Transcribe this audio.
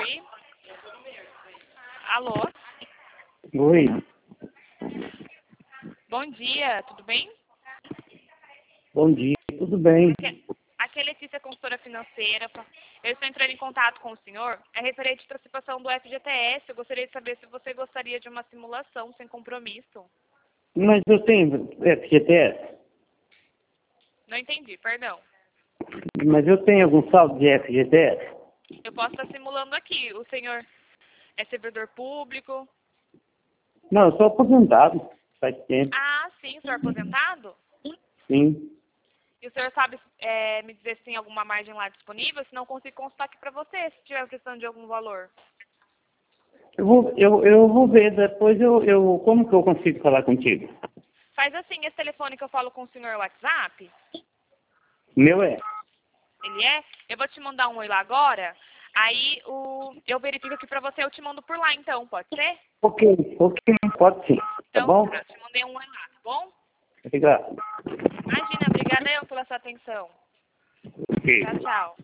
Oi? Alô? Oi, Bom dia, tudo bem? bom dia, tudo bem? Aqui é Letícia, consultora financeira. Eu estou entrando em contato com o senhor. É referente à antecipação do FGTS. Eu gostaria de saber se você gostaria de uma simulação sem compromisso. Mas eu tenho FGTS, Não entendi, perdão. mas eu tenho algum saldo de FGTS? Eu posso estar simulando aqui. O senhor é servidor público? Não, eu sou aposentado, faz tempo, Ah, sim, o senhor é aposentado? sim. E o senhor sabe me dizer se tem alguma margem lá disponível? Se não, consigo consultar aqui para você, se tiver precisando de algum valor. Eu vou ver, depois como que eu consigo falar contigo? Faz assim, esse telefone que eu falo com o senhor é o WhatsApp? O meu é. Ele é? Eu vou te mandar um oi lá agora. Aí eu verifico aqui pra você, eu te mando por lá então, pode ser? Ok, pode sim, tá Então, bom? eu te mandei um oi lá, tá bom? Obrigado. Imagina, obrigada eu pela sua atenção. Ok. Tchau, tchau.